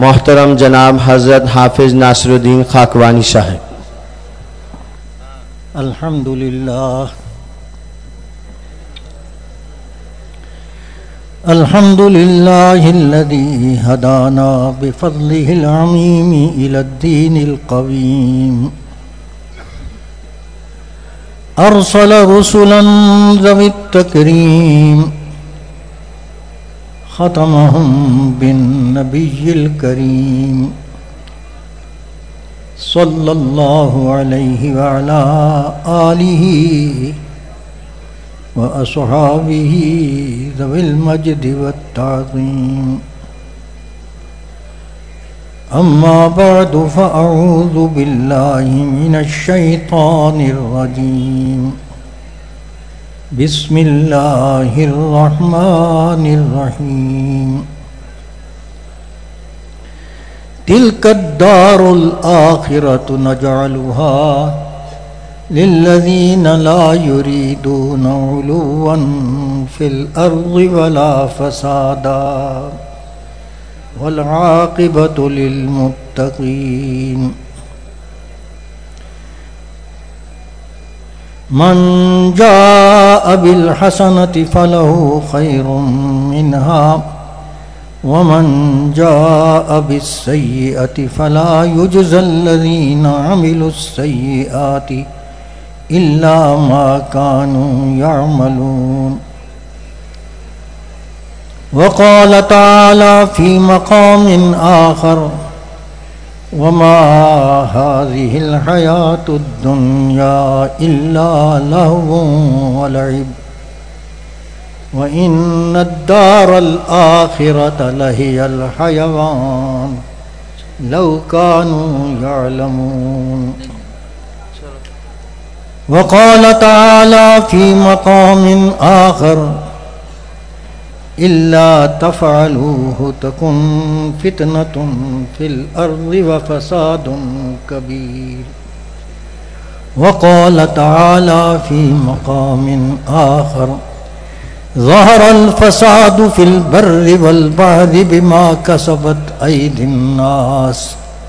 محترم جناب حضرت حافظ ناصر الدین خاکوانی صاحب. الحمدللہ الحمدللہ الذی ہدانا بفضلہ العمیم الی الدین القویم ارسل رسلا ذوی التکریم ختمهم بالنبی الکریم صلی اللہ علیہ وعلا آلہ واصحابہ ذوی المجد والتعظیم. اما بعد فاعوذ باللہ من الشیطان الرجیم. بسم اللہ الرحمن الرحیم. تلک الدار الآخرة نجعلها للذین لا یریدون علوا فی الارض ولا فسادا والعاقبۃ للمتقین. من جاء بالحسنة فله خیر منها ومن جاء بالسیئة فلا يجزى الذین عملوا السیئات إلا ما كانوا يعملون. وقال تعالى في مقام آخر وما هذه الحياة الدنيا إلا لهو ولعب وإن الدار الآخرة لهي الحيوان لو كانوا يعلمون. وقال تعالى في مقام آخر إلا تفعلوه تكن فتنة في الأرض وفساد كبير. وقال تعالى في مقام آخر ظهر الفساد في البر والبحر بما كسبت أيدي الناس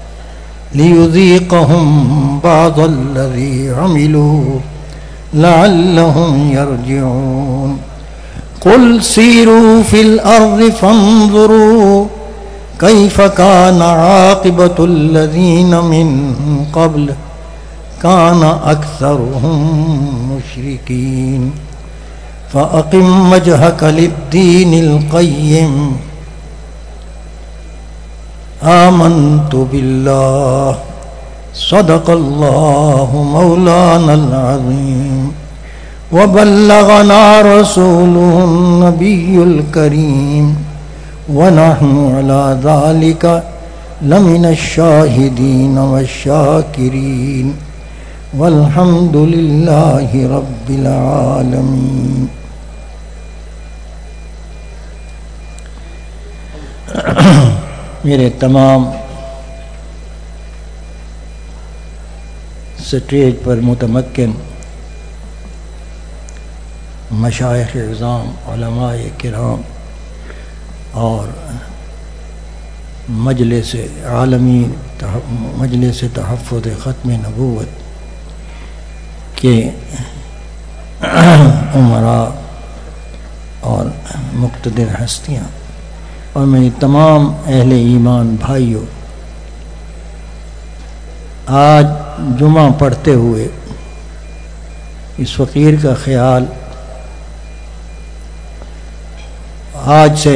ليذيقهم بعض الذي عملوا لعلهم يرجعون. قل سيروا في الأرض فانظروا كيف كان عاقبة الذين من قبل كان أكثرهم مشركين. فأقم وجهك للدين القيم. آمنت بالله صدق الله مولانا العظيم وبلغنا رسوله النبي الكريم ونحن على ذلك لمن الشاهدين والشاكرين والحمد لله رب العالمين. میرے تمام سٹیج پر متمکن مشائخ اعظام، علماء کرام اور مجلس عالمی مجلس تحفظ ختم نبوت کے امراء اور مقتدر ہستیاں اور میری تمام اہل ایمان بھائیوں، آج جمعہ پڑھتے ہوئے اس فقیر کا خیال آج سے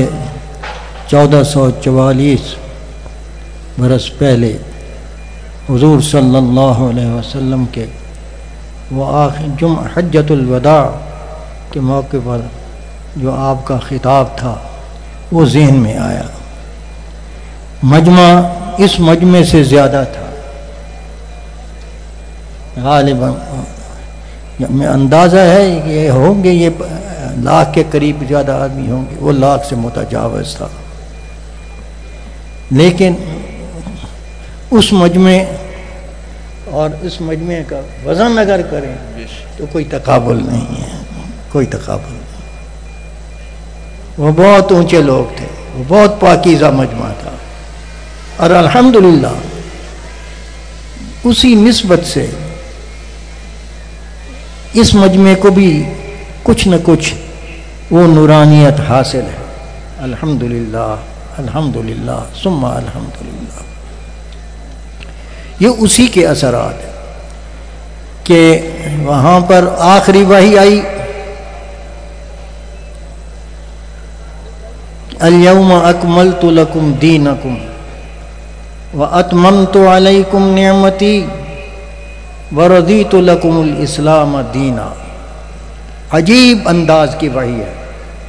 1444 برس پہلے حضور صلی اللہ علیہ وسلم کے وہ آخری جمعہ حجۃ الوداع کے موقع پر جو آپ کا خطاب تھا وہ ذہن میں آیا. مجمع اس مجمع سے زیادہ تھا غالباً، میں اندازہ ہے کہ یہ ہوں گے، یہ 1,00,000 کے قریب زیادہ آدمی ہوں گے، وہ 1,00,000 سے متجاوز تھا. لیکن اس مجمع اور اس مجمع کا وزن اگر کریں تو کوئی تقابل نہیں ہے، کوئی تقابل نہیں. وہ بہت اونچے لوگ تھے، وہ بہت پاکیزہ مجمع تھا. اور الحمدللہ اسی نسبت سے اس مجمع کو بھی کچھ نہ کچھ وہ نورانیت حاصل ہے. الحمدللہ الحمدللہ ثم الحمدللہ. یہ اسی کے اثرات ہیں کہ وہاں پر آخری وحی آئی الیوم اکملت لکم دینکم واتممت علیکم نعمتی ورضیت لکم الاسلام دینا. عجیب انداز کی وحی ہے.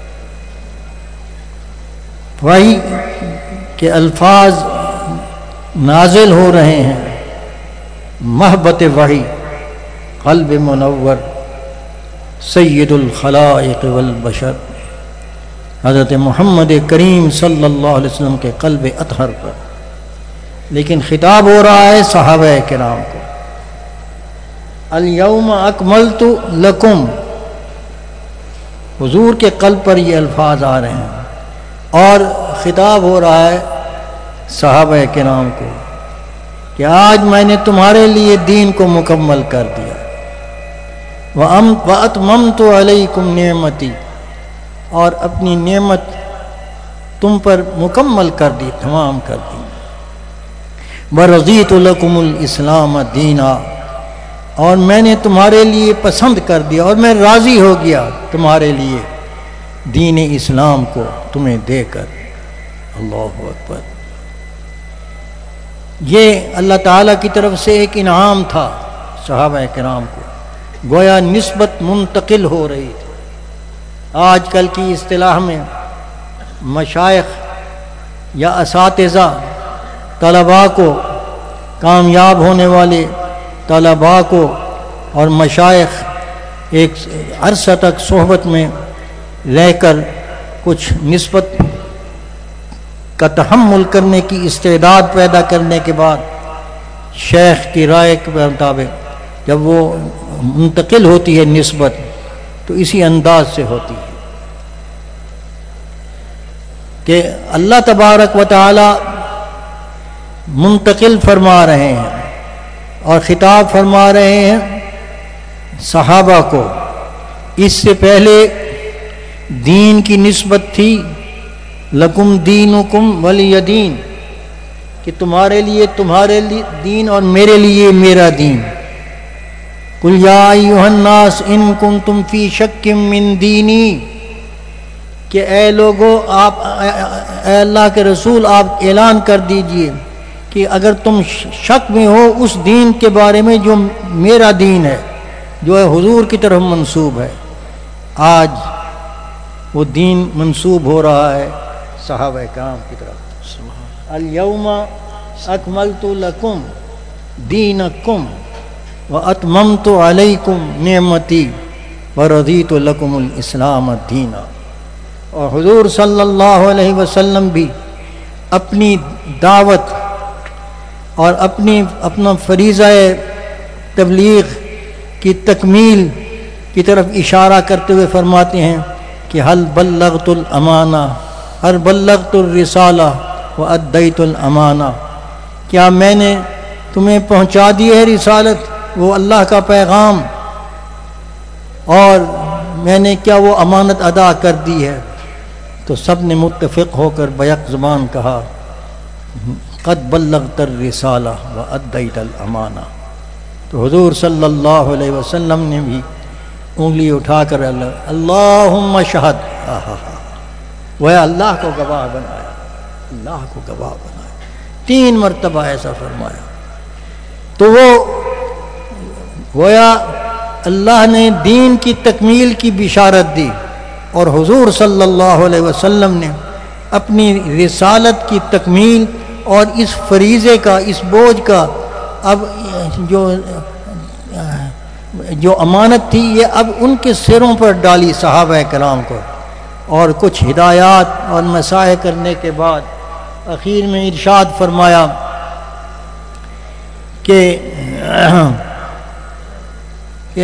وحی کے الفاظ نازل ہو رہے ہیں. محبت وحی قلب منور سید الخلائق والبشر حضرت محمد کریم صلی اللہ علیہ وسلم کے قلب اطہر پر. لیکن خطاب ہو رہا ہے صحابہ کرام کو. الیوم اکملت لکم، حضور کے قلب پر یہ الفاظ آ رہے ہیں اور خطاب ہو رہا ہے صحابہ کرام کو کہ آج میں نے تمہارے لیے دین کو مکمل کر دیا. وَأَتْمَمْتُ عَلَيْكُمْ نِعْمَتِي، اور اپنی نعمت تم پر مکمل کر دی، تمام کر دی. وَرَضِيتُ لَكُمُ الْإِسْلَامَ دِينًا، اور میں نے تمہارے لیے پسند کر دیا اور میں راضی ہو گیا تمہارے لیے دین اسلام کو تمہیں دے کر. اللہ اکبر. یہ اللہ تعالیٰ کی طرف سے ایک انعام تھا صحابہ کرام کو. گویا نسبت منتقل ہو رہی تھی. آج کل کی اصطلاح میں مشائخ یا اساتذہ طلباء کو، کامیاب ہونے والے طلباء کو اور مشائخ ایک عرصہ تک صحبت میں رہ کر کچھ نسبت کا تحمل کرنے کی استعداد پیدا کرنے کے بعد شیخ کی رائے کے مطابق جب وہ منتقل ہوتی ہے نسبت تو اسی انداز سے ہوتی ہے کہ اللہ تبارک و تعالی منتقل فرما رہے ہیں اور خطاب فرما رہے ہیں صحابہ کو. اس سے پہلے دین کی نسبت تھی لکم دینکم ولی دین، کہ تمہارے لیے دین اور میرے لیے میرا دین. قل یا ایھا الناس ان کنتم فی شک من دینی، کہ اے لوگو آپ، اے اللہ کے رسول آپ اعلان کر دیجئے کہ اگر تم شک میں ہو اس دین کے بارے میں جو میرا دین ہے، جو ہے حضور کی طرف منسوب ہے. آج وہ دین منسوب ہو رہا ہے صحابہ کرام کی طرف. الیوم اکملت لکم دینکم واتممت علیکم نعمتی ورضیت لکم الاسلام دینا. اور حضور صلی اللہ علیہ وسلم بھی اپنی دعوت اور اپنا فریضہ تبلیغ کی تکمیل کی طرف اشارہ کرتے ہوئے فرماتے ہیں کہ حل بلغت الامانہ، ہر بلغت الرسالہ وادیت الامانہ، کیا میں نے تمہیں پہنچا دی ہے رسالت، وہ اللہ کا پیغام، اور میں نے کیا وہ امانت ادا کر دی ہے. تو سب نے متفق ہو کر بیک زبان کہا قد بلغت الرسالہ وادیت الامانہ. تو حضور صلی اللہ علیہ وسلم نے بھی انگلی اٹھا کر اللہم شہد، وہ اللہ کو گواہ بنایا، اللہ کو گواہ بنایا. 3 مرتبہ ایسا فرمایا. تو وہ گویا اللہ نے دین کی تکمیل کی بشارت دی اور حضور صلی اللہ علیہ وسلم نے اپنی رسالت کی تکمیل اور اس فریضے کا، اس بوجھ کا، اب جو امانت تھی یہ اب ان کے سروں پر ڈالی صحابہ کرام کو. اور کچھ ہدایات اور مسائل کرنے کے بعد اخیر میں ارشاد فرمایا کہ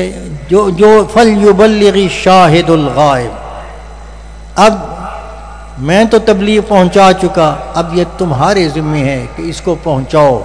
جو فَلْيُبَلِّغِ الشَّاهِدُ الْغَائِبِ. اب میں تو تبلیغ پہنچا چکا، اب یہ تمہارے ذمہ ہے کہ اس کو پہنچاؤ،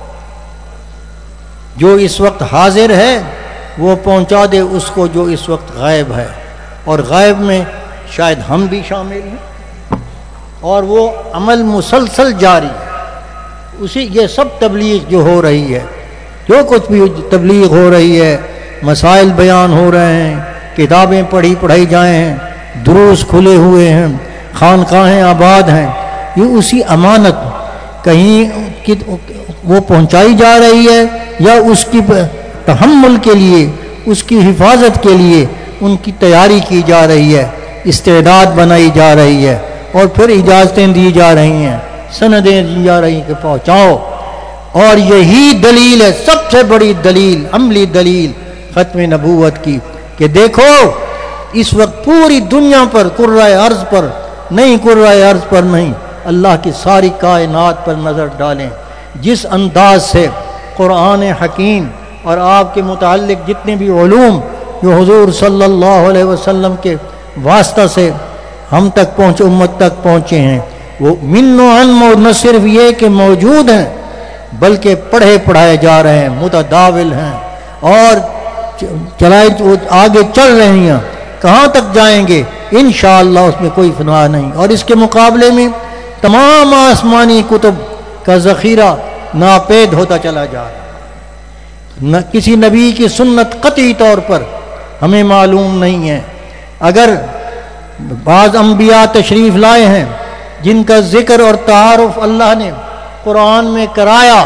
جو اس وقت حاضر ہے وہ پہنچا دے اس کو جو اس وقت غائب ہے، اور غائب میں شاید ہم بھی شامل ہیں، اور وہ عمل مسلسل جاری اسی یہ سب تبلیغ جو ہو رہی ہے، جو کچھ بھی تبلیغ ہو رہی ہے، مسائل بیان ہو رہے ہیں، کتابیں پڑھائی جائیں ہیں، دروس کھلے ہوئے ہیں، خانقاہیں آباد ہیں، یہ اسی امانت کہیں وہ پہنچائی جا رہی ہے یا اس کی تحمل کے لیے، اس کی حفاظت کے لیے ان کی تیاری کی جا رہی ہے، استعداد بنائی جا رہی ہے، اور پھر اجازتیں دی جا رہی ہیں، سندیں دی جا رہی ہیں کہ پہنچاؤ۔ اور یہی دلیل ہے، سب سے بڑی دلیل، عملی دلیل ختم نبوت کی، کہ دیکھو اس وقت پوری دنیا پر، کرۂ ارض پر نہیں، کرۂ ارض پر نہیں، اللہ کی ساری کائنات پر نظر ڈالیں، جس انداز سے قرآن حکیم اور آپ کے متعلق جتنے بھی علوم جو حضور صلی اللہ علیہ وسلم کے واسطہ سے ہم تک پہنچے، امت تک پہنچے ہیں، وہ من و علم، اور نہ صرف یہ کہ موجود ہیں بلکہ پڑھائے جا رہے ہیں، متداول ہیں، اور آگے چل رہے ہیں، کہاں تک جائیں گے انشاءاللہ اس میں کوئی فنا نہیں۔ اور اس کے مقابلے میں تمام آسمانی کتب کا ذخیرہ ناپید ہوتا چلا جا رہا ہے، کسی نبی کی سنت قطعی طور پر ہمیں معلوم نہیں ہے۔ اگر بعض انبیاء تشریف لائے ہیں جن کا ذکر اور تعارف اللہ نے قرآن میں کرایا،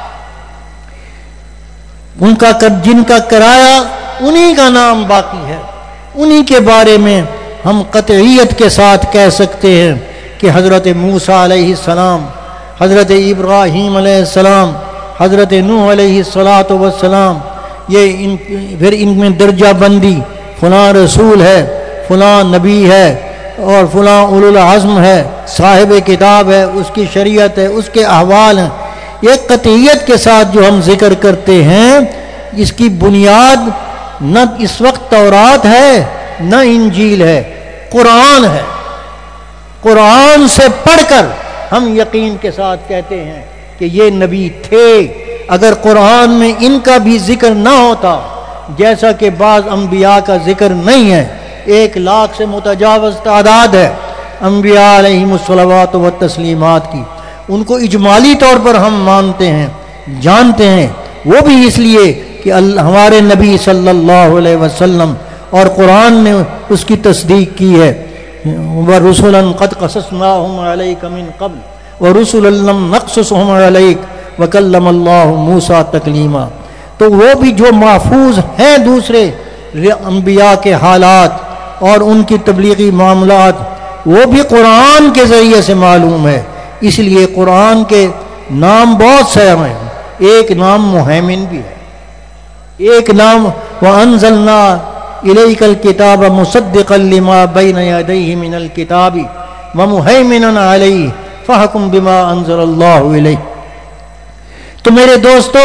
جن کا کرایا انہی کا نام باقی ہے، انہی کے بارے میں ہم قطعیت کے ساتھ کہہ سکتے ہیں کہ حضرت موسیٰ علیہ السلام، حضرت ابراہیم علیہ السلام، حضرت نوح علیہ السلام، یہ پھر ان میں درجہ بندی، فلاں رسول ہے، فلاں نبی ہے، اور فلاں اولو العزم ہے، صاحب کتاب ہے، اس کی شریعت ہے، اس کے احوال ہیں، یہ قطعیت کے ساتھ جو ہم ذکر کرتے ہیں، اس کی بنیاد نہ اس وقت تورات ہے نہ انجیل ہے، قرآن ہے۔ قرآن سے پڑھ کر ہم یقین کے ساتھ کہتے ہیں کہ یہ نبی تھے۔ اگر قرآن میں ان کا بھی ذکر نہ ہوتا، جیسا کہ بعض انبیاء کا ذکر نہیں ہے، 1,00,000 سے متجاوز تعداد ہے انبیاء علیہم الصلوات و تسلیمات کی، ان کو اجمالی طور پر ہم مانتے ہیں، جانتے ہیں، وہ بھی اس لیے کہ ہمارے نبی صلی اللہ علیہ وسلم اور قرآن نے اس کی تصدیق کی ہے، وَرُسُلًا قَدْ قَصَصْنَاهُمْ عَلَيْكَ مِن قَبْلُ وَرُسُلًا لَّمْ نَقْصُصْهُمْ عَلَيْكَ وَكَلَّمَ اللَّهُ مُوسَىٰ تَكْلِيمًا۔ تو وہ بھی جو محفوظ ہیں دوسرے انبیاء کے حالات اور ان کی تبلیغی معاملات، وہ بھی قرآن کے ذریعے سے معلوم ہے۔ اس لیے قرآن کے نام بہت سے ہیں، ایک نام مہیمن بھی ہے، ایک نام وَأَنزَلْنَا إِلَيْكَ الْكِتَابَ مُصَدِّقًا لِمَا بَيْنَ يَدَيْهِ مِنَ الْكِتَابِ وَمُهَيْمِنًا عَلَيْهِ فَحْكُم بِمَا أَنزَلَ اللَّهُ إِلَيْكَ۔ تو میرے دوستو،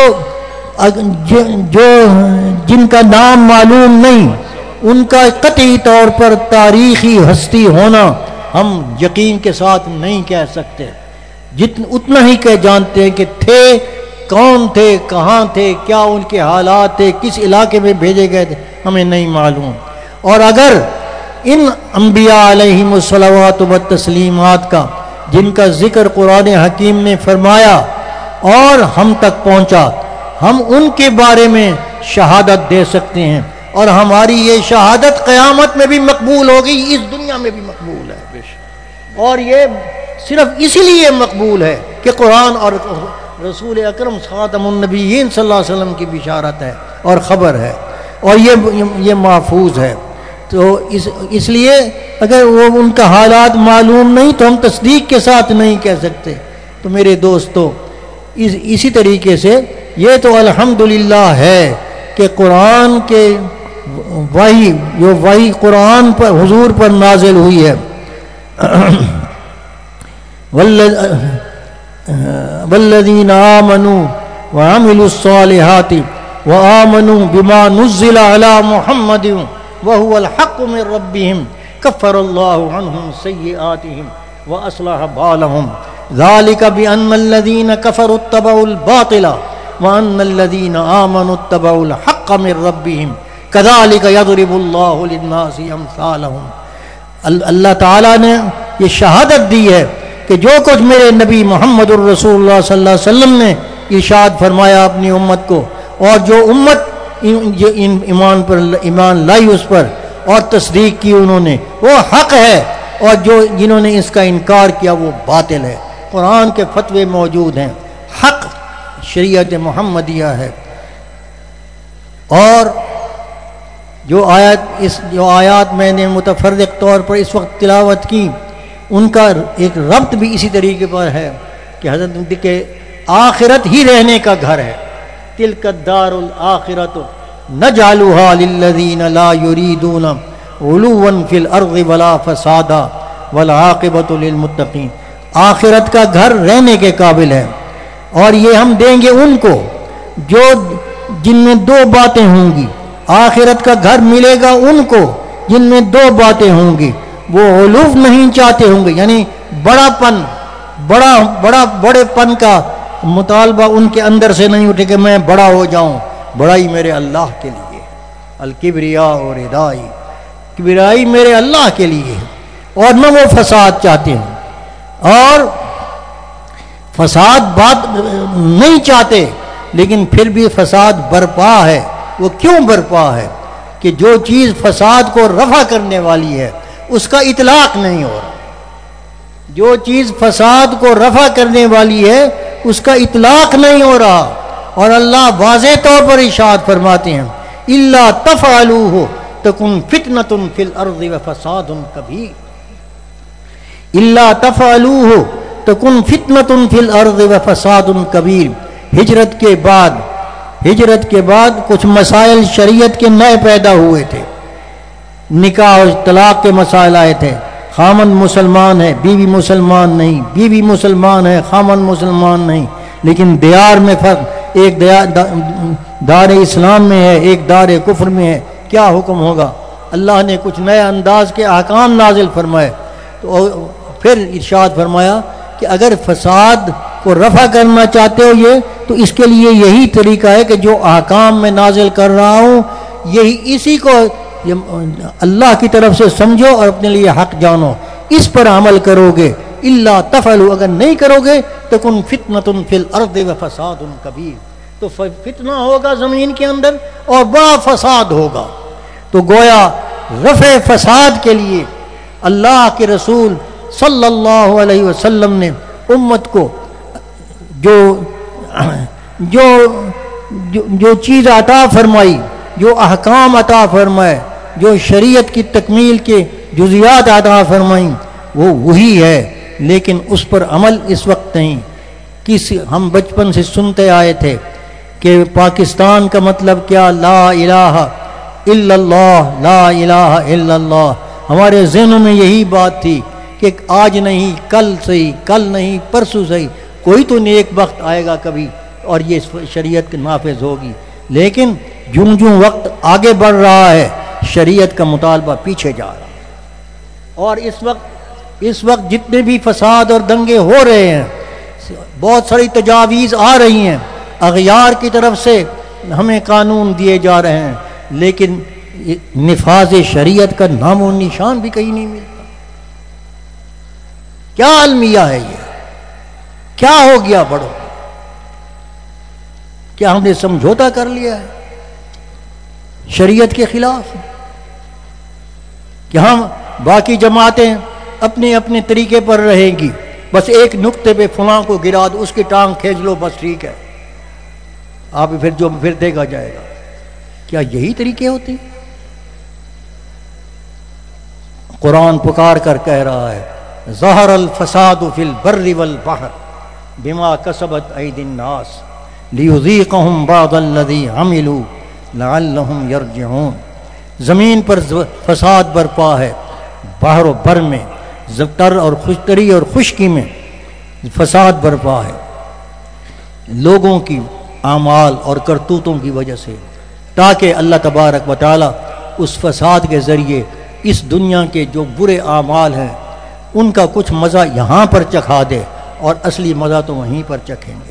جن کا نام معلوم نہیں، ان کا قطعی طور پر تاریخی ہستی ہونا ہم یقین کے ساتھ نہیں کہہ سکتے، اتنا ہی کہ جانتے ہیں کہ تھے، کون تھے، کہاں تھے، کیا ان کے حالات تھے، کس علاقے میں بھیجے گئے تھے، ہمیں نہیں معلوم۔ اور اگر ان انبیاء علیہم الصلوات و تسلیمات کا، جن کا ذکر قرآن حکیم نے فرمایا اور ہم تک پہنچا، ہم ان کے بارے میں شہادت دے سکتے ہیں، اور ہماری یہ شہادت قیامت میں بھی مقبول ہوگی، اس دنیا میں بھی مقبول ہے۔ اور یہ صرف اسی لیے مقبول ہے کہ قرآن اور رسول اکرم خاتم النبیین صلی اللہ علیہ وسلم کی بشارت ہے اور خبر ہے، اور یہ محفوظ ہے۔ تو اس لیے اگر وہ ان کا حالات معلوم نہیں تو ہم تصدیق کے ساتھ نہیں کہہ سکتے۔ تو میرے دوستو، اسی طریقے سے یہ تو الحمدللہ ہے کہ قرآن کے وحی قرآن پر حضور پر نازل ہوئی ہے، والذین آمنوا وعملوا الصالحات وآمنوا بما نزل على محمد وهو الحق من ربهم كفر الله عنهم سيئاتهم وأصلح بالهم ذلك بأن الذين كفروا اتبعوا الباطل وأن الذين آمنوا اتبعوا الحق من ربهم كذلك يضرب الله للناس أمثالهم. اللہ تعالیٰ نے یہ شہادت دی ہے کہ جو کچھ میرے نبی محمد الرسول اللہ صلی اللہ علیہ وسلم نے ارشاد فرمایا اپنی امت کو، اور جو امت ایمان لائی اس پر اور تصدیق کی انہوں نے، وہ حق ہے، اور جنہوں نے اس کا انکار کیا وہ باطل ہے. قرآن کے فتوے موجود ہیں، حق شریعت محمدیہ ہے. اور جو آیات میں نے متفرق طور پر اس وقت تلاوت کی، ان کا ایک ربط بھی اسی طریقے پر ہے کہ حضرت کے آخرت ہی رہنے کا گھر ہے. تلک الدار الآخرۃ نجعلها للذین لا یریدون علوا فی الارض ولا فسادا والعاقبۃ للمتقین. آخرت کا گھر رہنے کے قابل ہے، اور یہ ہم دیں گے ان کو جن میں دو باتیں ہوں گی. آخرت کا گھر ملے گا ان کو جن میں دو باتیں ہوں گی. وہ علو نہیں چاہتے ہوں گے، یعنی بڑے پن کا مطالبہ ان کے اندر سے نہیں اٹھے کہ میں بڑا ہو جاؤں. بڑائی میرے اللہ کے لیے، الکبریاء اور ردائی، کبریائی میرے اللہ کے لیے. اور نہ وہ فساد چاہتے ہیں، اور فساد بات نہیں چاہتے، لیکن پھر بھی فساد برپا ہے. وہ کیوں برپا ہے؟ کہ جو چیز فساد کو رفع کرنے والی ہے اس کا اطلاق نہیں ہو رہا. جو چیز فساد کو رفع کرنے والی ہے اس کا اطلاق نہیں ہو رہا. اور اللہ واضح طور پر ارشاد فرماتے ہیں الا تفعلوه تکن فتنۃ فی الارض وفساد کبیر. الا تفعلوه تکن فتنۃ فی الارض وفساد کبیر. ہجرت کے بعد کچھ مسائل شریعت کے نئے پیدا ہوئے تھے. نکاح اور طلاق کے مسائل آئے تھے. خامند مسلمان ہے، بیوی مسلمان نہیں، بیوی مسلمان ہے، خامند مسلمان نہیں. لیکن دیار میں فرق، ایک دار اسلام میں ہے، ایک دار کفر میں ہے. کیا حکم ہوگا؟ اللہ نے کچھ نئے انداز کے احکام نازل فرمائے. تو پھر ارشاد فرمایا کہ اگر فساد کو رفع کرنا چاہتے ہو یہ، تو اس کے لیے یہی طریقہ ہے کہ جو احکام میں نازل کر رہا ہوں اسی کو اللہ کی طرف سے سمجھو اور اپنے لیے حق جانو، اس پر عمل کرو گے. الا تفعلوا، اگر نہیں کرو گے تکن فتنۃ فی الارض وفساد کبیر، تو فتنہ ہوگا زمین کے اندر اور بڑا فساد ہوگا. تو گویا رفع فساد کے لیے اللہ کے رسول صلی اللہ علیہ وسلم نے امت کو جو چیز عطا فرمائی، جو احکام عطا فرمائے، جو شریعت کی تکمیل کے جزیات عطا فرمائیں، وہ وہی ہے. لیکن اس پر عمل اس وقت نہیں. ہم بچپن سے سنتے آئے تھے کہ پاکستان کا مطلب کیا؟ لا الہ الا اللہ، لا الہ الا اللہ. ہمارے ذہنوں میں یہی بات تھی کہ آج نہیں کل صحیح، کل نہیں پرسوں صحیح، کوئی تو نیک وقت آئے گا کبھی اور یہ شریعت کے نافذ ہوگی. لیکن جوں وقت آگے بڑھ رہا ہے شریعت کا مطالبہ پیچھے جا رہا ہے. اور اس وقت جتنے بھی فساد اور دنگے ہو رہے ہیں، بہت ساری تجاویز آ رہی ہیں اغیار کی طرف سے، ہمیں قانون دیے جا رہے ہیں، لیکن نفاذ شریعت کا نام و نشان بھی کہیں نہیں ملتا. کیا المیہ ہے یہ؟ کیا ہو گیا بڑوں؟ کیا ہم نے سمجھوتا کر لیا ہے شریعت کے خلاف کہ ہم باقی جماعتیں اپنے اپنے طریقے پر رہیں گی، بس ایک نقطے پہ فلاں کو گرا دو، اس کی ٹانگ کھینچ لو، بس ٹھیک ہے، آپ پھر دیکھا جائے گا. کیا یہی طریقے ہوتے ہیں؟ قرآن پکار کر کہہ رہا ہے ظہر الفساد فی البر والبحر بما کسبت ایدی الناس لیذیقہم بعض الذی عملوا لعلہم یرجعون. زمین پر فساد برپا ہے، بحر و بر میں، تر اور خشتری اور خشکی میں فساد برپا ہے لوگوں کی اعمال اور کرتوتوں کی وجہ سے، تاکہ اللہ تبارک و تعالی اس فساد کے ذریعے اس دنیا کے جو برے اعمال ہیں ان کا کچھ مزہ یہاں پر چکھا دے اور اصلی مزہ تو وہیں پر چکھیں گے۔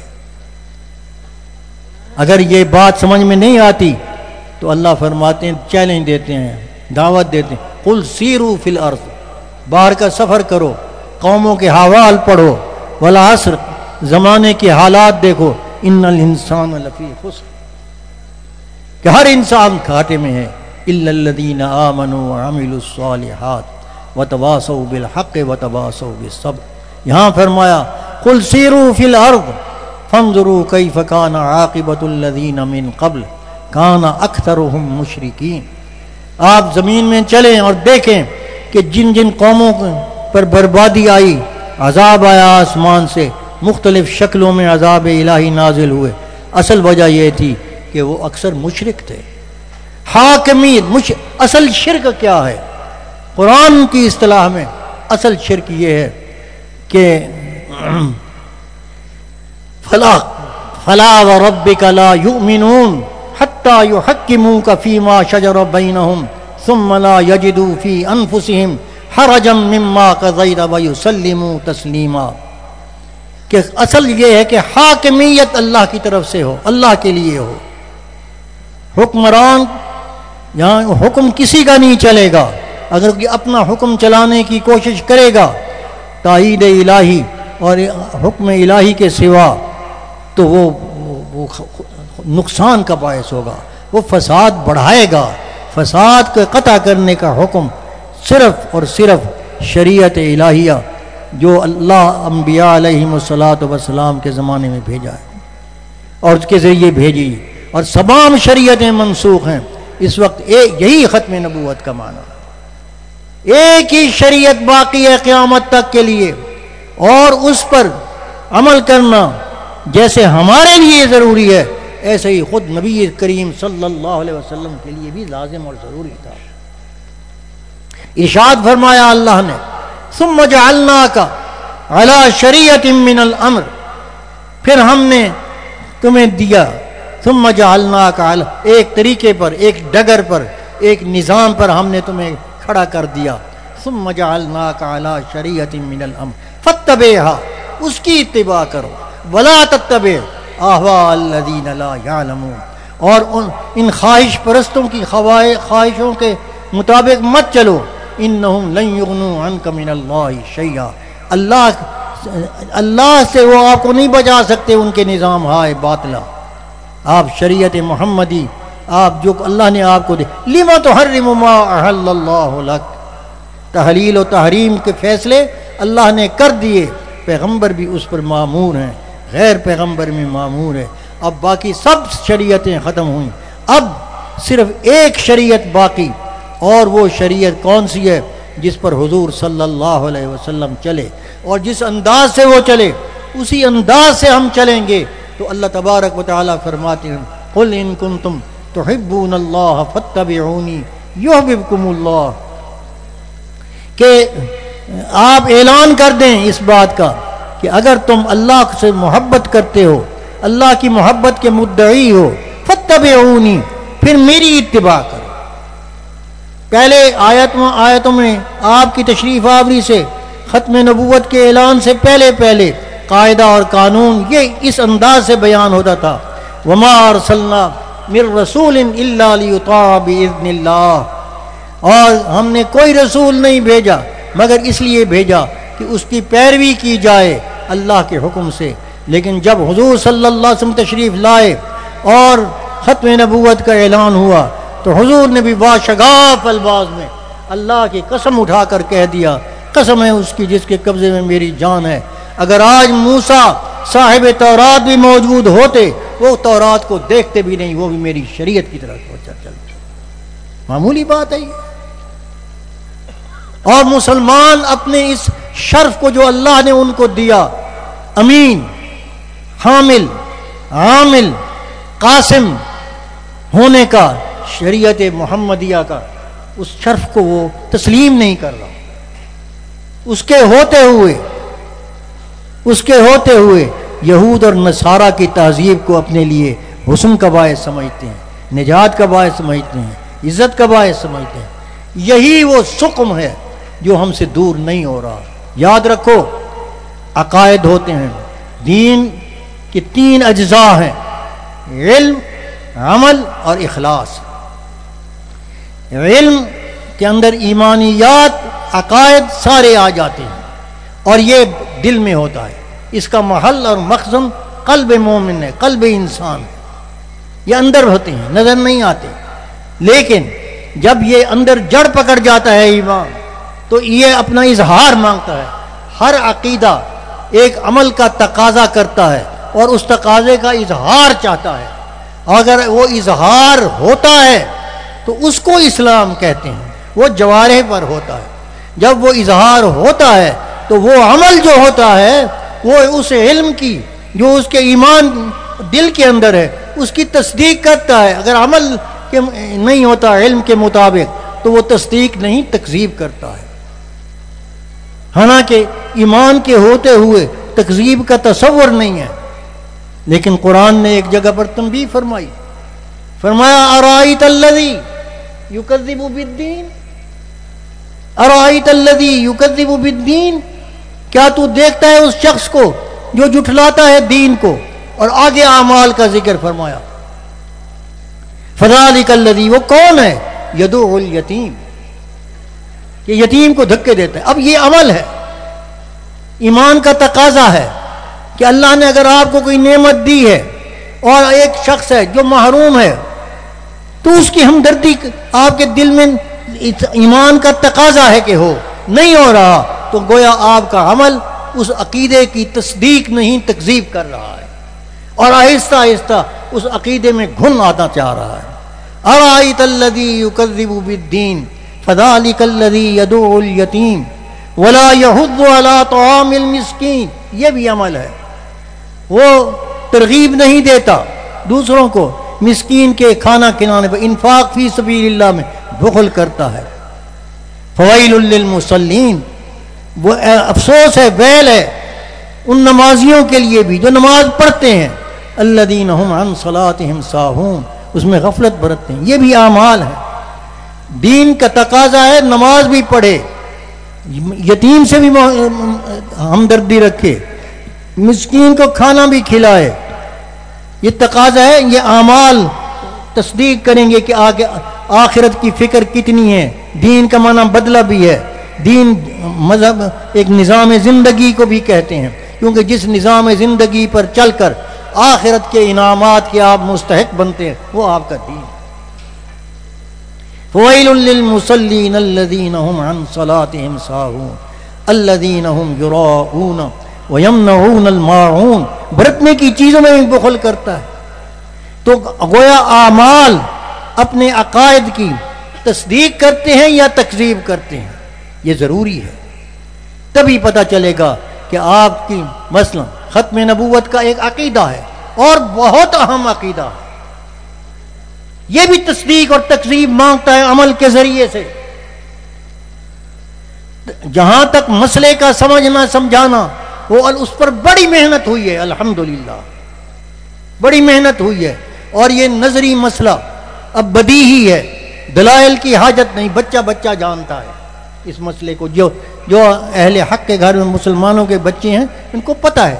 اگر یہ بات سمجھ میں نہیں آتی تو اللہ فرماتے ہیں، چیلنج دیتے ہیں، دعوت دیتے ہیں، قل سیروا فی الارض، باہر کا سفر کرو، قوموں کے حوال پڑھو، والعصر، زمانے کے حالات دیکھو، ان الانسان لفی خسر، کہ ہر انسان گھاٹے میں ہے، الا الذین آمنوا وعملوا الصالحات وتواصوا بالحق وتواصوا بالصبر۔ یہاں فرمایا قل سیروا فی الارض فانظروا کیف کان عاقبۃ الذین من قبل کان اکثرهم مشرکین۔ آپ زمین میں چلیں اور دیکھیں کہ جن جن قوموں پر بربادی آئی، عذاب آیا آسمان سے، مختلف شکلوں میں عذاب الہی نازل ہوئے، اصل وجہ یہ تھی کہ وہ اکثر مشرک تھے۔ حاکمیت، اصل شرک کیا ہے؟ قرآن کی اصطلاح میں اصل شرک یہ ہے کہ فلا وربک لا یؤمنون حتی یحکموک فیما شجر بینہم ثم لا یجدوا فی انفسہم حرجا مما قضیت ویسلموا تسلیما، کہ اصل یہ ہے کہ حاکمیت اللہ کی طرف سے ہو، اللہ کے لیے ہو۔ حکمران یہاں حکم کسی کا نہیں چلے گا، اگر کوئی اپنا حکم چلانے کی کوشش کرے گا تائید الہی اور حکم الہی کے سوا، تو وہ نقصان کا باعث ہوگا، وہ فساد بڑھائے گا۔ فساد کو قطع کرنے کا حکم صرف اور صرف شریعت الہیہ جو اللہ انبیاء علیہم الصلاۃ والسلام کے زمانے میں بھیجا ہے اور اس کے ذریعے بھیجی، اور تمام شریعتیں منسوخ ہیں۔ اس وقت یہی ختم نبوت کا معنی ہے، ایک ہی شریعت باقی ہے قیامت تک کے لیے، اور اس پر عمل کرنا جیسے ہمارے لیے ضروری ہے ایسے ہی خود نبی کریم صلی اللہ علیہ وسلم کے لیے بھی لازم اور ضروری تھا۔ ارشاد فرمایا اللہ نے، ثم جعلناک علی شریعۃ من الامر، پھر ہم نے تمہیں دیا، ثم جعلناک علی، ایک طریقے پر، ایک ڈگر پر، ایک نظام پر ہم نے تمہیں کھڑا کر دیا۔ ثم جعلناک علی شریعۃ من الامر فاتبعها، اس کی اتباع کرو، ولا تتبع اہواء الذین لا یعلمون، اور ان خواہش پرستوں کی خواہشوں کے مطابق مت چلو، انہم لن یغنوا عنک من اللہ شیئا، اللہ سے وہ آپ کو نہیں بچا سکتے ان کے نظام ہائے باطلا۔ آپ شریعت محمدی، آپ جو اللہ نے آپ کو دے، لما تحرم ما احل اللہ لک، تحلیل و تحریم کے فیصلے اللہ نے کر دیے، پیغمبر بھی اس پر مامور ہیں، غیر پیغمبر میں مامور ہے۔ اب باقی سب شریعتیں ختم ہوئیں، اب صرف ایک شریعت باقی، اور وہ شریعت کون سی ہے؟ جس پر حضور صلی اللہ علیہ وسلم چلے، اور جس انداز سے وہ چلے اسی انداز سے ہم چلیں گے۔ تو اللہ تبارک و تعالیٰ فرماتے ہیں، قل ان کنتم تحبون اللہ فاتبعونی یحببکم اللہ، کہ آپ اعلان کر دیں اس بات کا کہ اگر تم اللہ سے محبت کرتے ہو، اللہ کی محبت کے مدعی ہو، فاتبعونی، پھر میری اتباع کرو۔ پہلے آیتوں میں آپ کی تشریف آوری سے، ختم نبوت کے اعلان سے پہلے قاعدہ اور قانون یہ اس انداز سے بیان ہوتا تھا، وما ارسلنا من رسول الا لیطاع باذن اللہ، اور ہم نے کوئی رسول نہیں بھیجا مگر اس لیے بھیجا کہ اس کی پیروی کی جائے اللہ کے حکم سے۔ لیکن جب حضور صلی اللہ علیہ وسلم تشریف لائے اور ختم نبوت کا اعلان ہوا تو حضور نے بھی باشگاف الفاظ میں اللہ کی قسم اٹھا کر کہہ دیا، قسم ہے اس کی جس کے قبضے میں میری جان ہے، اگر آج موسیٰ صاحب تورات بھی موجود ہوتے وہ تورات کو دیکھتے بھی نہیں، وہ بھی میری شریعت کی طرف چلتے۔ معمولی بات ہے یہ، اور مسلمان اپنے اس شرف کو جو اللہ نے ان کو دیا، امین، حامل، عامل، قاسم ہونے کا، شریعت محمدیہ کا، اس شرف کو وہ تسلیم نہیں کر رہا۔ اس کے ہوتے ہوئے یہود اور نصارہ کی تہذیب کو اپنے لیے حسن کا باعث سمجھتے ہیں، نجات کا باعث سمجھتے ہیں، عزت کا باعث سمجھتے ہیں۔ یہی وہ سقم ہے جو ہم سے دور نہیں ہو رہا۔ یاد رکھو عقائد ہوتے ہیں، دین کے 3 اجزاء ہیں، علم، عمل اور اخلاص۔ علم کے اندر ایمانیات عقائد سارے آ جاتے ہیں اور یہ دل میں ہوتا ہے، اس کا محل اور مخزن قلب مومن ہے، قلب انسان ہے، یہ اندر ہوتے ہیں، نظر نہیں آتے۔ لیکن جب یہ اندر جڑ پکڑ جاتا ہے ایمان تو یہ اپنا اظہار مانگتا ہے۔ ہر عقیدہ ایک عمل کا تقاضا کرتا ہے اور اس تقاضے کا اظہار چاہتا ہے، اگر وہ اظہار ہوتا ہے تو اس کو اسلام کہتے ہیں، وہ جوارح پر ہوتا ہے۔ جب وہ اظہار ہوتا ہے تو وہ عمل جو ہوتا ہے وہ اس علم کی جو اس کے ایمان دل کے اندر ہے اس کی تصدیق کرتا ہے۔ اگر عمل نہیں ہوتا علم کے مطابق تو وہ تصدیق نہیں، تکذیب کرتا ہے۔ حالانکہ ایمان کے ہوتے ہوئے تکذیب کا تصور نہیں ہے، لیکن قرآن نے ایک جگہ پر تنبیہ فرمائی، فرمایا ارائیت الذی یکذب بالدین، ارائیت الذی یکذب بالدین، کیا تو دیکھتا ہے اس شخص کو جو جھٹلاتا ہے دین کو؟ اور آگے اعمال کا ذکر فرمایا، فذلک الذی، وہ کون ہے؟ یدعو الیتیم، کہ یتیم کو دھکے دیتا ہے۔ اب یہ عمل ہے، ایمان کا تقاضا ہے کہ اللہ نے اگر آپ کو کوئی نعمت دی ہے اور ایک شخص ہے جو محروم ہے تو اس کی ہمدردی آپ کے دل میں ایمان کا تقاضا ہے کہ ہو، نہیں ہو رہا تو گویا آپ کا عمل اس عقیدے کی تصدیق نہیں، تکذیب کر رہا ہے اور آہستہ آہستہ اس عقیدے میں گھن آتا چاہ رہا ہے۔ ارائیت الذی یکذب بالدین فذلک الذی یدعو الیتیم ولا یحض علی طعام المسکین، یہ بھی عمل ہے، وہ ترغیب نہیں دیتا دوسروں کو مسکین کے کھانا کھلانے پر، انفاق فی سبیل اللہ میں بخل کرتا ہے۔ فویل للمصلین، وہ افسوس ہے، ویل ہے ان نمازیوں کے لیے بھی جو نماز پڑھتے ہیں، الذین هم عن صلاتهم ساہون، اس میں غفلت برتتے ہیں۔ یہ بھی اعمال ہے، دین کا تقاضا ہے نماز بھی پڑھے، یتیم سے بھی ہمدردی رکھے، مسکین کو کھانا بھی کھلائے، یہ تقاضا ہے۔ یہ اعمال تصدیق کریں گے کہ آگے آخرت کی فکر کتنی ہے۔ دین کا معنی بدلہ بھی ہے، دین مذہب ایک نظام زندگی کو بھی کہتے ہیں، کیونکہ جس نظام زندگی پر چل کر آخرت کے انعامات کے آپ مستحق بنتے ہیں وہ آپ کا دین۔ فویل للمصلین الذین هم عن صلاتهم ساہون الذین هم یراؤون ویمنعون الماعون، برتنے کی چیزوں میں بھی بخل کرتا ہے۔ تو گویا اعمال اپنے عقائد کی تصدیق کرتے ہیں یا تکذیب کرتے ہیں، یہ ضروری ہے، تبھی پتہ چلے گا کہ آپ کی مثلا ختم نبوت کا ایک عقیدہ ہے اور بہت اہم عقیدہ ہے، یہ بھی تصدیق اور تکذیب مانگتا ہے عمل کے ذریعے سے۔ جہاں تک مسئلے کا سمجھنا سمجھانا وہ اس پر بڑی محنت ہوئی ہے، الحمدللہ بڑی محنت ہوئی ہے، اور یہ نظری مسئلہ اب بدیہی ہے، دلائل کی حاجت نہیں، بچہ بچہ جانتا ہے اس مسئلے کو، جو اہل حق کے گھر میں مسلمانوں کے بچے ہیں ان کو پتہ ہے۔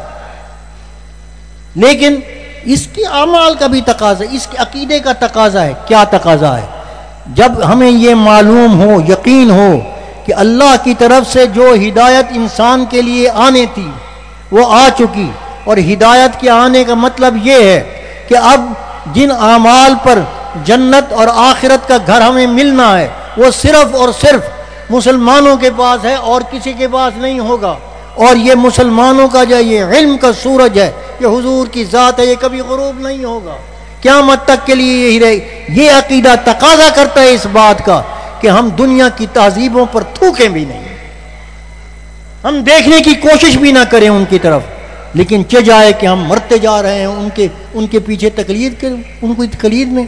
لیکن اس کی اعمال کا بھی تقاضا، اس کے عقیدے کا تقاضا ہے۔ کیا تقاضا ہے؟ جب ہمیں یہ معلوم ہو، یقین ہو کہ اللہ کی طرف سے جو ہدایت انسان کے لیے آنے تھی وہ آ چکی، اور ہدایت کے آنے کا مطلب یہ ہے کہ اب جن اعمال پر جنت اور آخرت کا گھر ہمیں ملنا ہے وہ صرف اور صرف مسلمانوں کے پاس ہے اور کسی کے پاس نہیں ہوگا، اور یہ مسلمانوں کا جو یہ علم کا سورج ہے، یہ حضور کی ذات ہے، یہ کبھی غروب نہیں ہوگا، قیامت تک کے لیے یہی رہے۔ یہ عقیدہ تقاضا کرتا ہے اس بات کا کہ ہم دنیا کی تہذیبوں پر تھوکیں بھی نہیں، ہم دیکھنے کی کوشش بھی نہ کریں ان کی طرف، لیکن چہ جائے کہ ہم مرتے جا رہے ہیں ان کے پیچھے تقلید کے، ان کی تقلید میں۔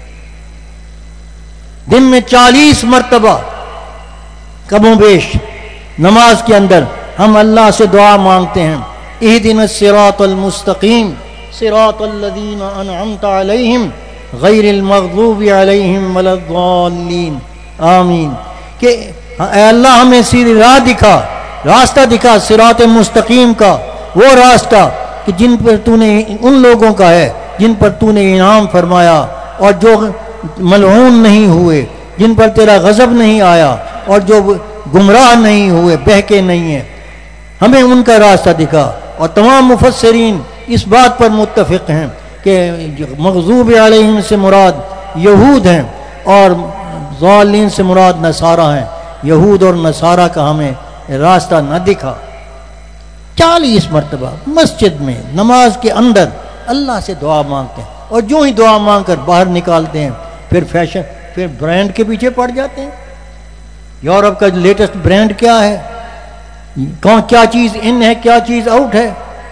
دن میں 40 مرتبہ کم و بیش نماز کے اندر ہم اللہ سے دعا مانگتے ہیں، اہدنا الصراط المستقیم صراط الذین انعمت علیہم غیر المغضوب علیہم ولا الضالین، آمین، کہ اے اللہ ہمیں سیدھی راہ دکھا، راستہ دکھا صراط مستقیم کا، وہ راستہ کہ جن پر تو نے ان لوگوں کا ہے جن پر تو نے انعام فرمایا اور جو ملعون نہیں ہوئے، جن پر تیرا غضب نہیں آیا اور جو گمراہ نہیں ہوئے، بہکے نہیں ہیں، ہمیں ان کا راستہ دکھا۔ اور تمام مفسرین اس بات پر متفق ہیں کہ مغضوب علیہم سے مراد یہود ہیں اور ضالین سے مراد نصارہ ہیں۔ یہود اور نصارہ کا ہمیں راستہ نہ دکھا۔ 40 مرتبہ مسجد میں نماز کے اندر اللہ سے دعا مانگتے ہیں، اور جو ہی دعا مانگ کر باہر نکالتے ہیں پھر فیشن، پھر برانڈ کے پیچھے پڑ جاتے ہیں۔ یورپ کا لیٹسٹ برانڈ کیا ہے، کیا چیز ان ہے، کیا چیز آؤٹ ہے۔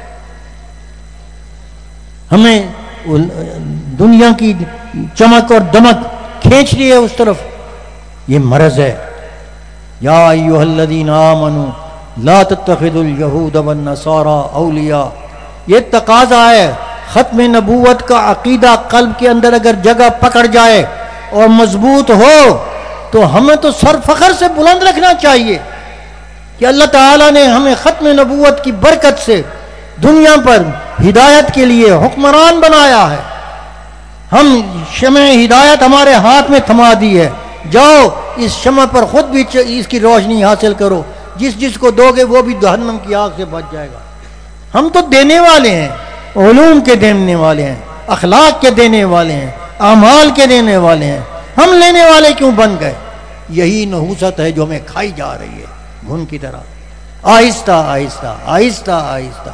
ہمیں دنیا کی چمک اور دمک کھینچ لی ہے اس طرف، یہ مرض ہے۔ یا ایھا الذین آمنوا لا تتخذوا اليہود والنصارى اولیاء، یہ تقاضا ہے۔ ختم نبوت کا عقیدہ قلب کے اندر اگر جگہ پکڑ جائے اور مضبوط ہو تو ہمیں تو سر فخر سے بلند رکھنا چاہیے کہ اللہ تعالیٰ نے ہمیں ختم نبوت کی برکت سے دنیا پر ہدایت کے لیے حکمران بنایا ہے۔ ہم شمع ہدایت ہمارے ہاتھ میں تھما دی ہے، جاؤ اس شمع پر خود بھی اس کی روشنی حاصل کرو، جس کو دو گے وہ بھی جہنم کی آگ سے بچ جائے گا۔ ہم تو دینے والے ہیں، علوم کے دینے والے ہیں، اخلاق کے دینے والے ہیں، اعمال کے دینے والے ہیں، ہم لینے والے کیوں بن گئے؟ یہی نحوست ہے جو ہمیں کھائی جا رہی ہے گھن کی طرح، آہستہ آہستہ آہستہ آہستہ،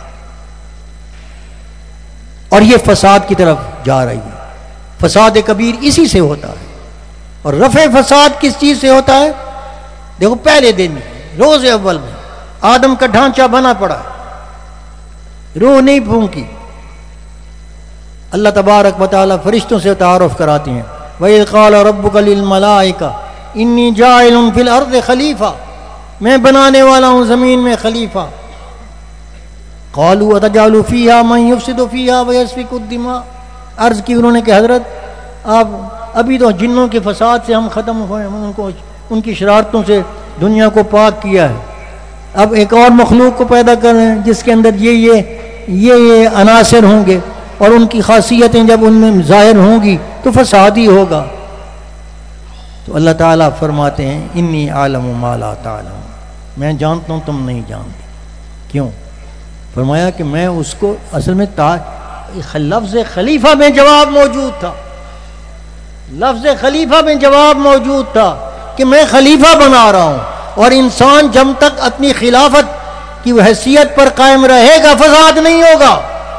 اور یہ فساد کی طرف جا رہی ہے۔ فساد کبیر اسی سے ہوتا ہے۔ اور رفع فساد کس چیز سے ہوتا ہے؟ دیکھو پہلے دن روز اول میں آدم کا ڈھانچہ بنا پڑا ہے، روح نہیں پھونکی۔ اللہ تبارک و تعالیٰ فرشتوں سے تعارف کراتے ہیں، وَإِذْ قَالَ رَبُّكَ لِلْمَلَائِكَةِ إِنِّي جَاعِلٌ فِي الْأَرْضِ خلیفہ، میں بنانے والا ہوں زمین میں خلیفہ۔ قَالُوا أَتَجْعَلُ فِيهَا مَن يُفْسِدُ فِيهَا وَيَسْفِكُ الدِّمَاءَ، عرض کی انہوں نے کہ حضرت آپ ابھی تو جنوں کے فساد سے ہم ختم ہوئے، ان کی شرارتوں سے دنیا کو پاک کیا ہے، اب ایک اور مخلوق کو پیدا کر رہے ہیں جس کے اندر یہ عناصر ہوں گے، اور ان کی خاصیتیں جب ان میں ظاہر ہوں گی تو فساد ہی ہوگا۔ تو اللہ تعالیٰ فرماتے ہیں انی عالم ما لا تعلم، میں جانتا ہوں تم نہیں جانتے۔ کیوں؟ فرمایا کہ میں اس کو اصل میں لفظ خلیفہ میں جواب موجود تھا، لفظ خلیفہ میں جواب موجود تھا کہ میں خلیفہ بنا رہا ہوں، اور انسان جب تک اپنی خلافت کی حیثیت پر قائم رہے گا فساد نہیں ہوگا۔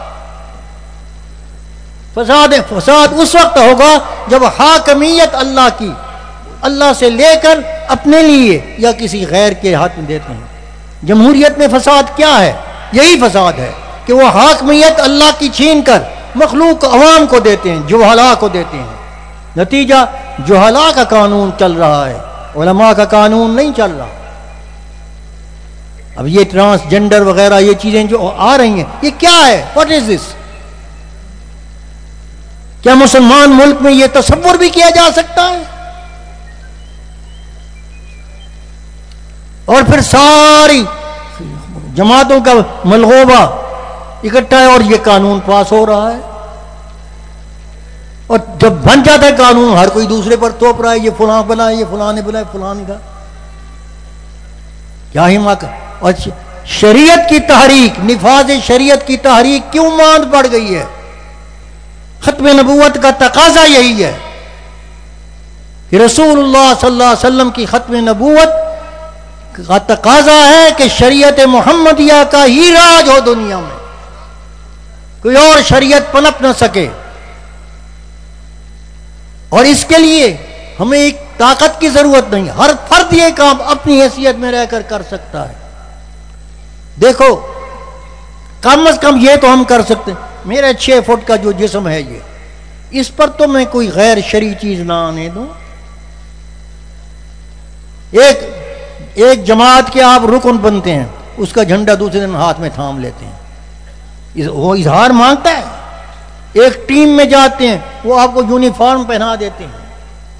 فساد اس وقت ہوگا جب حاکمیت اللہ کی، اللہ سے لے کر اپنے لیے یا کسی غیر کے ہاتھ میں دیتے ہیں۔ جمہوریت میں فساد کیا ہے؟ یہی فساد ہے کہ وہ حاکمیت اللہ کی چھین کر مخلوق عوام کو دیتے ہیں، جہلاء کو دیتے ہیں۔ نتیجہ جہلاء کا قانون چل رہا ہے، علماء کا قانون نہیں چل رہا۔ اب یہ ٹرانسجنڈر وغیرہ یہ چیزیں جو آ رہی ہیں، یہ کیا ہے؟ What is this? کیا مسلمان ملک میں یہ تصور بھی کیا جا سکتا ہے؟ اور پھر ساری جماعتوں کا ملغوبہ اکٹھا ہے اور یہ قانون پاس ہو رہا ہے، اور جب بن جاتا ہے قانون ہر کوئی دوسرے پر توپ رہا ہے، یہ فلاں بنا، یہ فلاں نے بنا، فلاں کا کیا ہی ماں کا۔ اور شریعت کی تحریک، نفاذ شریعت کی تحریک کیوں ماند پڑ گئی ہے؟ ختم نبوت کا تقاضا یہی ہے کہ رسول اللہ صلی اللہ علیہ وسلم کی ختم نبوت کا تقاضا ہے کہ شریعت محمدیہ کا ہی راج ہو دنیا میں، کوئی اور شریعت پنپ نہ سکے۔ اور اس کے لیے ہمیں ایک طاقت کی ضرورت نہیں، ہر فرد یہ کام اپنی حیثیت میں رہ کر کر سکتا ہے۔ دیکھو کم از کم یہ تو ہم کر سکتے ہیں، میرے 6 فٹ کا جو جسم ہے یہ، اس پر تو میں کوئی غیر شرعی چیز نہ آنے دوں۔ ایک جماعت کے آپ رکن بنتے ہیں، اس کا جھنڈا دوسرے دن ہاتھ میں تھام لیتے ہیں، وہ اظہار مانگتا ہے۔ ایک ٹیم میں جاتے ہیں، وہ آپ کو یونیفارم پہنا دیتے ہیں۔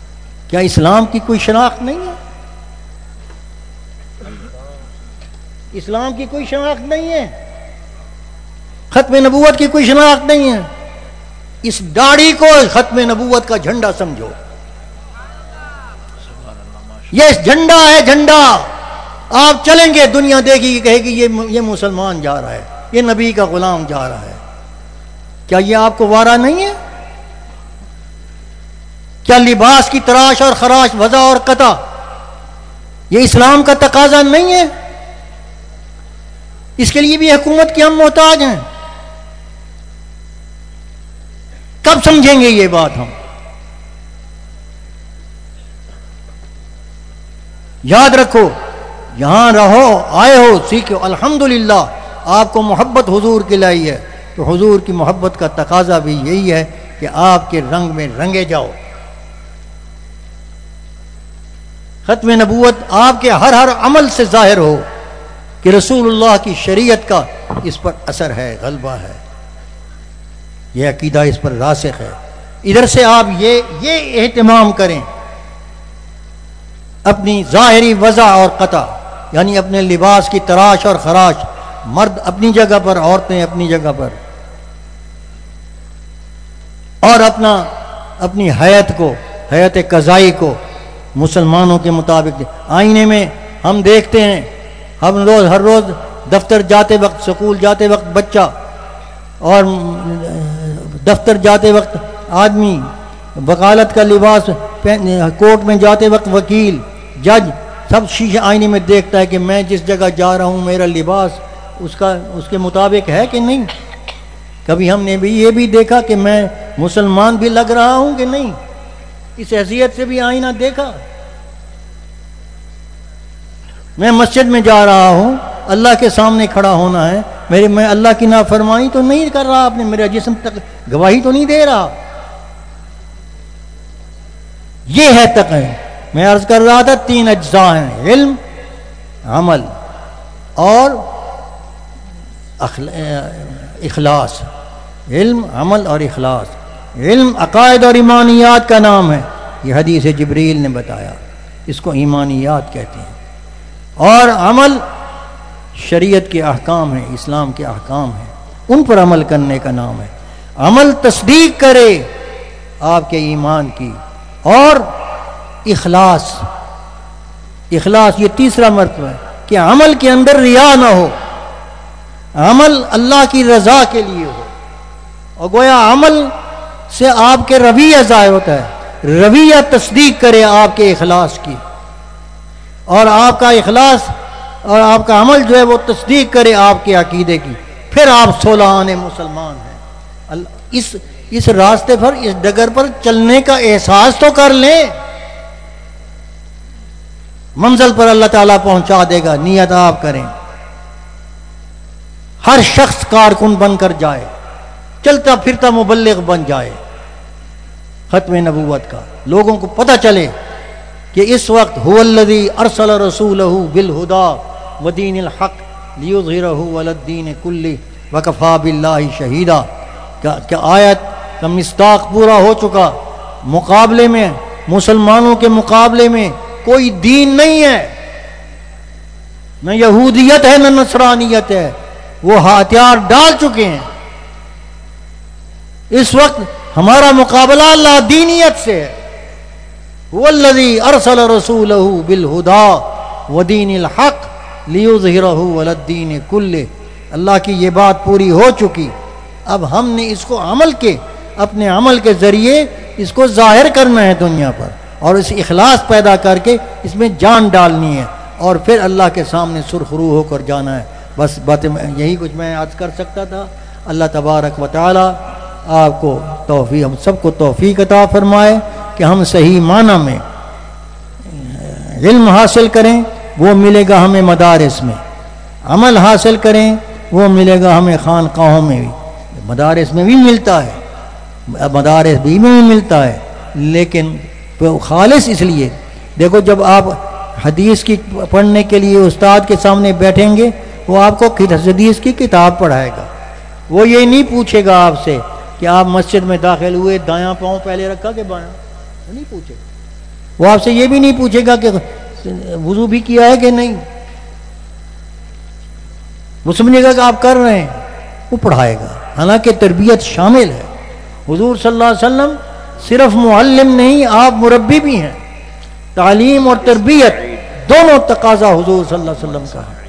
کیا اسلام کی کوئی شناخت نہیں ہے؟ اسلام کی کوئی شناخت نہیں ہے، ختم نبوت کی کوئی شناخت نہیں ہے. اس داڑھی کو ختم نبوت کا جھنڈا سمجھو. یہ جھنڈا ہے، جھنڈا. آپ چلیں گے دنیا دیکھے گی، کہے گی یہ مسلمان جا رہا ہے، یہ نبی کا غلام جا رہا ہے. کیا یہ آپ کو وارا نہیں ہے؟ کیا لباس کی تراش اور خراش، وضع اور قطع، یہ اسلام کا تقاضا نہیں ہے؟ اس کے لیے بھی حکومت کے ہم محتاج ہیں. کب سمجھیں گے یہ بات ہم؟ یاد رکھو، یہاں رہو، آئے ہو، سیکھو. الحمدللہ آپ کو محبت حضور کی لائی ہے، تو حضور کی محبت کا تقاضا بھی یہی ہے کہ آپ کے رنگ میں رنگے جاؤ. ختم نبوت آپ کے ہر عمل سے ظاہر ہو کہ رسول اللہ کی شریعت کا اس پر اثر ہے، غلبہ ہے، یہ عقیدہ اس پر راسخ ہے. ادھر سے آپ یہ اہتمام کریں اپنی ظاہری وضع اور قطع، یعنی اپنے لباس کی تراش اور خراش، مرد اپنی جگہ پر، عورتیں اپنی جگہ پر، اور اپنی حیت کو، حیت قضائی کو مسلمانوں کے مطابق. آئینے میں ہم دیکھتے ہیں، ہم ہر روز دفتر جاتے وقت، سکول جاتے وقت بچہ، اور دفتر جاتے وقت آدمی، وکالت کا لباس، کورٹ میں جاتے وقت وکیل، جج، سب شیشے آئینے میں دیکھتا ہے کہ میں جس جگہ جا رہا ہوں میرا لباس اس کے مطابق ہے کہ نہیں. کبھی ہم نے بھی یہ بھی دیکھا کہ میں مسلمان بھی لگ رہا ہوں کہ نہیں؟ اس حیثیت سے بھی آئینہ دیکھا. میں مسجد میں جا رہا ہوں، اللہ کے سامنے کھڑا ہونا ہے، میں اللہ کی نافرمانی تو نہیں کر رہا، آپ نے میرا جسم تک گواہی تو نہیں دے رہا. یہ ہے تقوی. میں عرض کر رہا تھا 3 اجزاء ہیں، علم، عمل اور اخلاص. علم، عمل اور اخلاص. علم عقائد اور ایمانیات کا نام ہے، یہ حدیث جبریل نے بتایا، اس کو ایمانیات کہتے ہیں. اور عمل شریعت کے احکام ہیں، اسلام کے احکام ہیں، ان پر عمل کرنے کا نام ہے. عمل تصدیق کرے آپ کے ایمان کی. اور اخلاص یہ تیسرا مرتبہ ہے کہ عمل کے اندر ریا نہ ہو، عمل اللہ کی رضا کے لیے ہو. اور گویا عمل سے آپ کے رویہ ظاہر ہوتا ہے، رویہ تصدیق کرے آپ کے اخلاص کی، اور آپ کا اخلاص اور آپ کا عمل جو ہے وہ تصدیق کرے آپ کے عقیدے کی. پھر آپ 16 آنے مسلمان ہیں. اس راستے پر، اس ڈگر پر چلنے کا احساس تو کر لیں. منزل پر اللہ تعالیٰ پہنچا دے گا، نیت آپ کریں. ہر شخص کارکن بن کر جائے، چلتا پھرتا مبلغ بن جائے ختم نبوت کا. لوگوں کو پتہ چلے کہ اس وقت هو الذی ارسل رسولہ بالہدی ودین الحق لیظہرہ علی الدین کلہ وکفی باللہ شہیدا. کہ آیت کا مصداق پورا ہو چکا. مقابلے میں، مسلمانوں کے مقابلے میں کوئی دین نہیں ہے، نہ یہودیت ہے نہ نصرانیت ہے. وہ ہتھیار ڈال چکے ہیں. اس وقت ہمارا مقابلہ اللہ دینیت سے ہے. والذی ارسل رسولہ بالہدی ودین الحق لیظہرہ علی الدین کلہ. اللہ کی یہ بات پوری ہو چکی. اب ہم نے اس کو اپنے عمل کے ذریعے اس کو ظاہر کرنا ہے دنیا پر، اور اس اخلاص پیدا کر کے اس میں جان ڈالنی ہے، اور پھر اللہ کے سامنے سرخرو ہو کر جانا ہے. بس بات یہی کچھ میں عرض کر سکتا تھا. اللہ تبارک و تعالی آپ کو توفیق، ہم سب کو توفیق عطا فرمائے کہ ہم صحیح معنی میں علم حاصل کریں، وہ ملے گا ہمیں مدارس میں. عمل حاصل کریں، وہ ملے گا ہمیں خانقاہوں میں بھی. مدارس میں بھی ملتا ہے، مدارس بھی میں ملتا ہے، لیکن خالص اس لیے. دیکھو جب آپ حدیث کی پڑھنے کے لیے استاد کے سامنے بیٹھیں گے، وہ آپ کو حدیث کی کتاب پڑھائے گا. وہ یہ نہیں پوچھے گا آپ سے کہ آپ مسجد میں داخل ہوئے دایاں پاؤں پہلے رکھا کہ بایاں، وہ نہیں پوچھے گا. وہ آپ سے یہ بھی نہیں پوچھے گا کہ وضو بھی کیا ہے کہ نہیں. وہ سمجھے گا کہ آپ کر رہے ہیں، وہ پڑھائے گا، حالانکہ تربیت شامل ہے۔ حضور صلی اللہ علیہ وسلم صرف معلم نہیں، آپ مربی بھی ہیں۔ تعلیم اور تربیت دونوں تقاضا حضور صلی اللہ علیہ وسلم کا ہے۔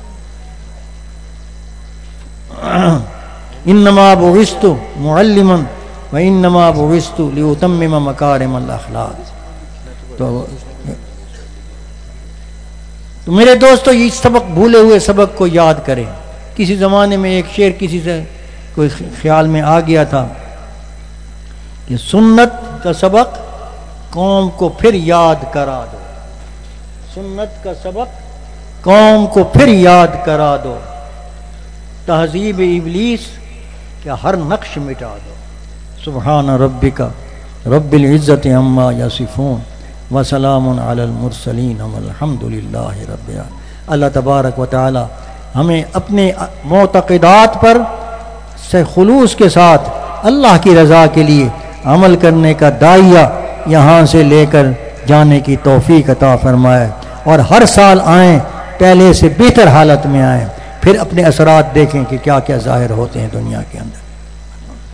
انما بعثت معلما وانما بعثت لاتمم مکارم الاخلاق۔ تو میرے دوستو، یہ سبق، بھولے ہوئے سبق کو یاد کریں۔ کسی زمانے میں ایک شعر کسی سے کوئی خیال میں آ گیا تھا کہ سنت کا سبق قوم کو پھر یاد کرا دو، سنت کا سبق قوم کو پھر یاد کرا دو، تہذیب ابلیس کیا ہر نقش مٹا دو۔ سبحان ربک رب العزت عما یصفون وسلام علی المرسلین والحمد للہ رب العالمین۔ اللہ تبارک و تعالی ہمیں اپنے معتقدات پر سے خلوص کے ساتھ اللہ کی رضا کے لیے عمل کرنے کا داعیہ یہاں سے لے کر جانے کی توفیق عطا فرمائے، اور ہر سال آئیں پہلے سے بہتر حالت میں آئیں، پھر اپنے اثرات دیکھیں کہ کیا کیا ظاہر ہوتے ہیں دنیا کے اندر۔